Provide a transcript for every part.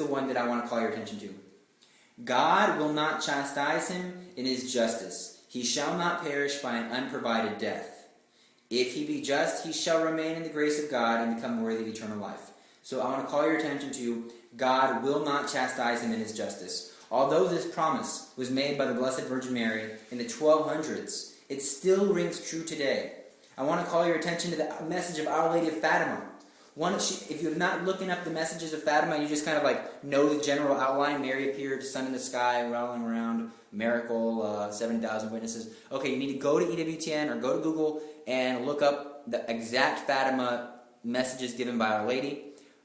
the one that I want to call your attention to. God will not chastise him in his justice. He shall not perish by an unprovided death. If he be just, he shall remain in the grace of God and become worthy of eternal life. So I want to call your attention to God will not chastise him in his justice. Although this promise was made by the Blessed Virgin Mary in the 1200s, it still rings true today. I want to call your attention to the message of Our Lady of Fatima. If you're not looking up the messages of Fatima, you just kind of like know the general outline. Mary appeared, sun in the sky, rolling around, miracle, 7,000 witnesses. Okay, you need to go to EWTN or go to Google and look up the exact Fatima messages given by Our Lady.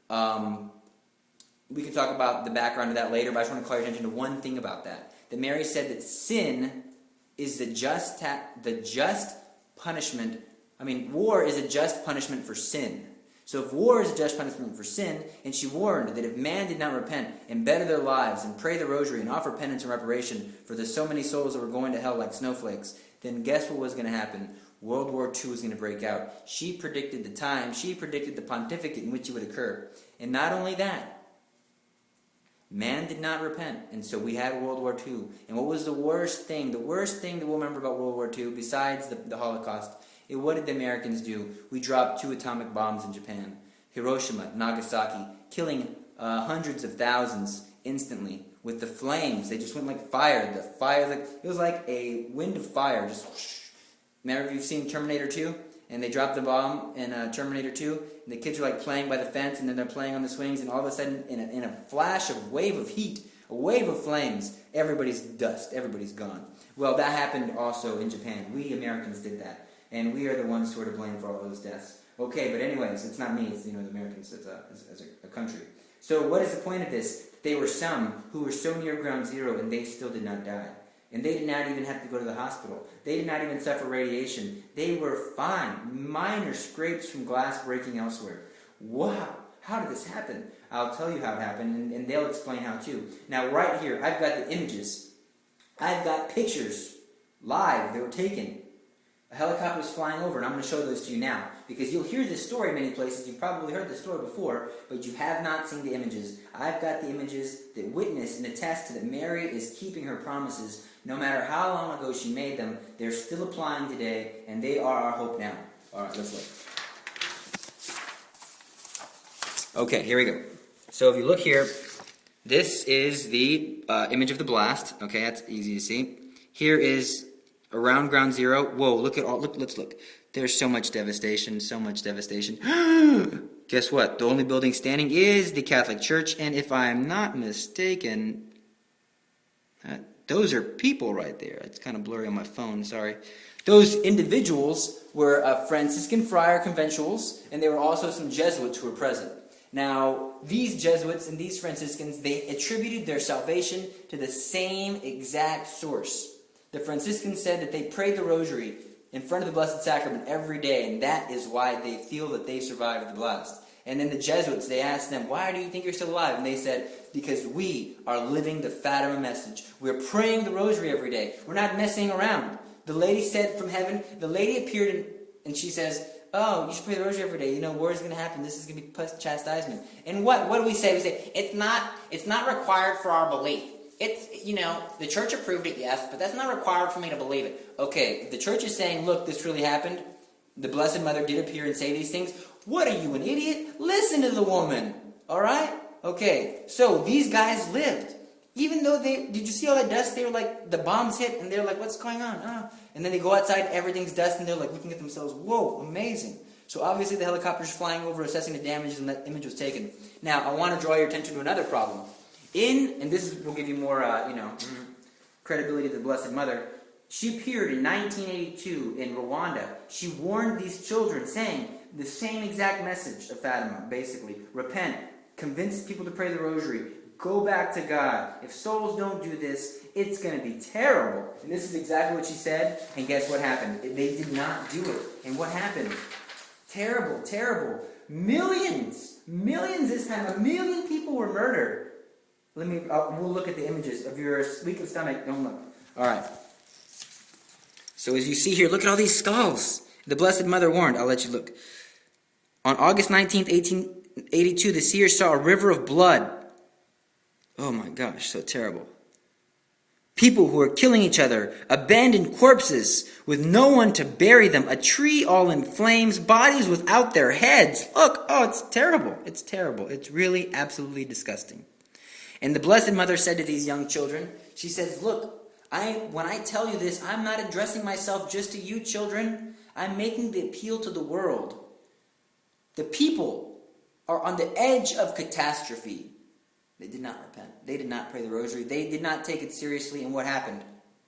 We can talk about the background of that later, but I just want to call your attention to one thing about that. That Mary said that sin is the just punishment. War is a just punishment for sin. So if war is a just punishment for sin, and she warned that if man did not repent and better their lives and pray the rosary and offer penance and reparation for the so many souls that were going to hell like snowflakes, then guess what was going to happen? World War II was going to break out. She predicted the time. She predicted the pontificate in which it would occur. And not only that, man did not repent, and so we had World War II. And what was the worst thing? The worst thing that we'll remember about World War II, besides the Holocaust, what did the Americans do? We dropped 2 atomic bombs in Japan. Hiroshima, Nagasaki, killing hundreds of thousands instantly with the flames. They just went like fire. The fire, it was like a wind of fire. Just whoosh. Remember if you've seen Terminator 2? And they dropped the bomb in Terminator 2, and the kids are like playing by the fence, and then they're playing on the swings, and all of a sudden, in a flash of wave of heat, a wave of flames, everybody's dust, everybody's gone. Well, that happened also in Japan. We Americans did that, and we are the ones who are to blame for all those deaths. Okay, but anyways, it's not me, it's the Americans as a country. So what is the point of this? There were some who were so near ground zero, and they still did not die. And they did not even have to go to the hospital. They did not even suffer radiation. They were fine. Minor scrapes from glass breaking elsewhere. Wow, how did this happen? I'll tell you how it happened, and they'll explain how too. Now, right here, I've got the images. I've got pictures live that were taken. A helicopter was flying over, and I'm going to show those to you now. Because you'll hear this story many places. You've probably heard this story before, but you have not seen the images. I've got the images that witness and attest to that Mary is keeping her promises. No matter how long ago she made them, they're still applying today, and they are our hope now. All right, let's look. Okay, here we go. So if you look here, this is the image of the blast. Okay, that's easy to see. Here is around ground zero. Whoa, look at all. Let's look. There's so much devastation, so much devastation. Guess what? The only building standing is the Catholic Church, and if I'm not mistaken, those are people right there. It's kind of blurry on my phone, sorry. Those individuals were Franciscan friar conventuals, and there were also some Jesuits who were present. Now, these Jesuits and these Franciscans, they attributed their salvation to the same exact source. The Franciscans said that they prayed the rosary in front of the Blessed Sacrament every day, and that is why they feel that they survived the blast. And then the Jesuits, they asked them, why do you think you're still alive? And they said, because we are living the Fatima message. We're praying the rosary every day. We're not messing around. The lady said from heaven, the lady appeared and she says, oh, you should pray the rosary every day. War is going to happen. This is going to be chastisement. And what do we say? We say, it's not required for our belief. It's, the church approved it, yes, but that's not required for me to believe it. Okay, the church is saying, look, this really happened. The Blessed Mother did appear and say these things. What are you, an idiot? Listen to the woman. All right? Okay, so these guys lived. Even though did you see all that dust? They were like, the bombs hit, and they're like, what's going on? And then they go outside, everything's dust, and they're like looking at themselves, whoa, amazing. So obviously the helicopter's flying over, assessing the damage, and that image was taken. Now, I want to draw your attention to another problem. And this will give you more, credibility to the Blessed Mother. She appeared in 1982 in Rwanda. She warned these children, saying the same exact message of Fatima, basically. Repent. Convince people to pray the rosary. Go back to God. If souls don't do this, it's going to be terrible. And this is exactly what she said. And guess what happened? They did not do it. And what happened? Terrible, terrible. Millions this time. 1 million people were murdered. We'll look at the images of your weak of stomach. Don't look. All right. So as you see here, look at all these skulls. The Blessed Mother warned. I'll let you look. On August 19th, 1882, the seers saw a river of blood Oh my gosh, so terrible. People who are killing each other, abandoned corpses with no one to bury them, a tree all in flames, bodies without their heads. Look, oh, it's terrible. It's terrible. It's really absolutely disgusting. And the Blessed Mother said to these young children, she says, look, when I tell you this, I'm not addressing myself just to you children. I'm making the appeal to the world. The people are on the edge of catastrophe. They did not repent. They did not pray the rosary. They did not take it seriously. And what happened?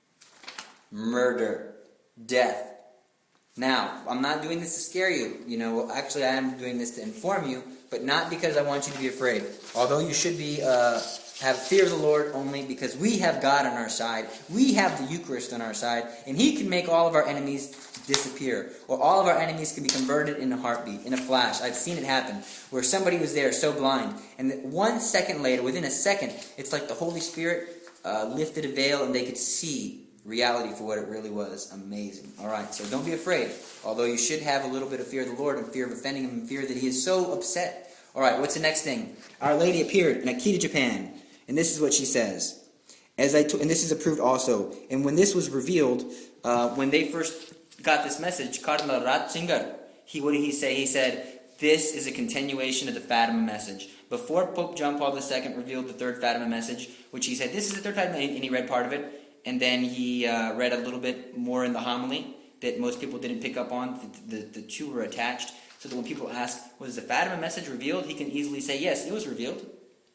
Murder. Death. Now, I'm not doing this to scare you. Actually, I am doing this to inform you, but not because I want you to be afraid. Although you should be have fear of the Lord only because we have God on our side. We have the Eucharist on our side, and He can make all of our enemies disappear, or all of our enemies can be converted in a heartbeat, in a flash. I've seen it happen, where somebody was there so blind, and 1 second later, within a second, it's like the Holy Spirit lifted a veil, and they could see reality for what it really was. Amazing. All right, so don't be afraid, although you should have a little bit of fear of the Lord, and fear of offending Him, and fear that He is so upset. All right, what's the next thing? Our Lady appeared in Akita, Japan, and this is what she says. And this is approved also. And when this was revealed, when they first got this message, Cardinal Ratzinger, what did he say? He said, this is a continuation of the Fatima message. Before Pope John Paul II revealed the third Fatima message, which he said, this is the third Fatima, and he read part of it, and then he read a little bit more in the homily that most people didn't pick up on. The two were attached, so that when people ask, was the Fatima message revealed, he can easily say, yes, it was revealed.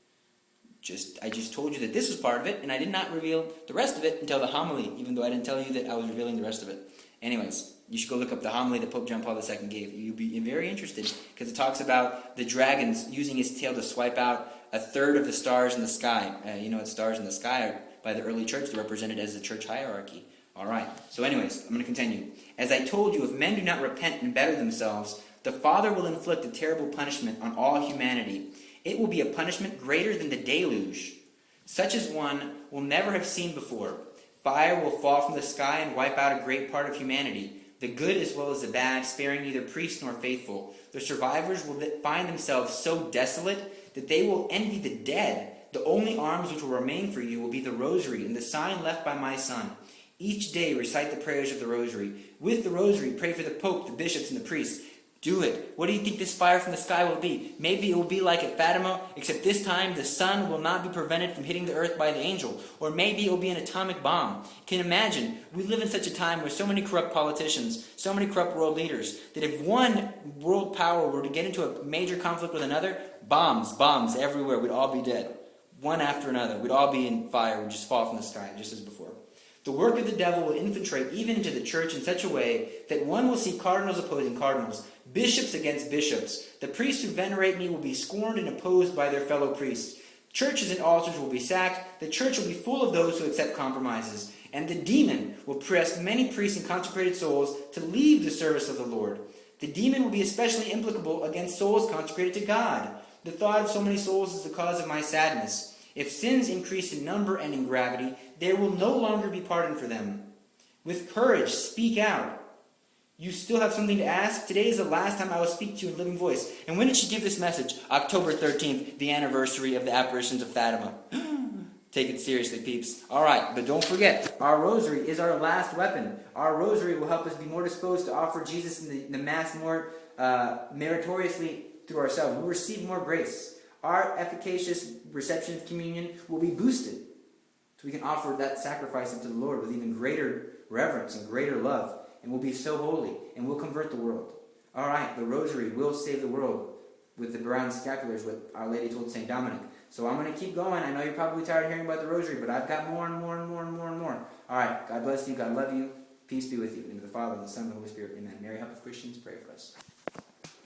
I just told you that this was part of it, and I did not reveal the rest of it until the homily, even though I didn't tell you that I was revealing the rest of it. Anyways, you should go look up the homily that Pope John Paul II gave. You'll be very interested, because it talks about the dragons using his tail to swipe out a third of the stars in the sky. Stars in the sky are, by the early church, they're represented as the church hierarchy. All right. So anyways, I'm going to continue. As I told you, if men do not repent and better themselves, the Father will inflict a terrible punishment on all humanity. It will be a punishment greater than the deluge, such as one will never have seen before. Fire will fall from the sky and wipe out a great part of humanity, the good as well as the bad, sparing neither priest nor faithful. The survivors will find themselves so desolate that they will envy the dead. The only arms which will remain for you will be the rosary and the sign left by my Son. Each day recite the prayers of the rosary. With the rosary, pray for the Pope, the bishops, and the priests. Do it. What do you think this fire from the sky will be? Maybe it will be like at Fatima, except this time the sun will not be prevented from hitting the earth by the angel. Or maybe it will be an atomic bomb. Can you imagine? We live in such a time where so many corrupt politicians, so many corrupt world leaders, that if one world power were to get into a major conflict with another, bombs everywhere, we'd all be dead. One after another. We'd all be in fire. We'd just fall from the sky, just as before. The work of the devil will infiltrate even into the church in such a way that one will see cardinals opposing cardinals, bishops against bishops. The priests who venerate me will be scorned and opposed by their fellow priests. Churches and altars will be sacked. The church will be full of those who accept compromises. And the demon will press many priests and consecrated souls to leave the service of the Lord. The demon will be especially implicable against souls consecrated to God. The thought of so many souls is the cause of my sadness. If sins increase in number and in gravity, there will no longer be pardon for them. With courage, speak out. You still have something to ask? Today is the last time I will speak to you in living voice. And when did she give this message? October 13th, the anniversary of the apparitions of Fatima. Take it seriously, peeps. All right, but don't forget, our rosary is our last weapon. Our rosary will help us be more disposed to offer Jesus in the Mass more meritoriously through ourselves. We'll receive more grace. Our efficacious reception of communion will be boosted, so we can offer that sacrifice unto the Lord with even greater reverence and greater love, and we'll be so holy, and we'll convert the world. All right, the rosary will save the world with the brown scapulars, what Our Lady told St. Dominic. So I'm going to keep going. I know you're probably tired of hearing about the rosary, but I've got more and more and more and more and more. All right, God bless you. God love you. Peace be with you. In the name of the Father, and the Son, and the Holy Spirit. Amen. Mary, help of Christians, pray for us.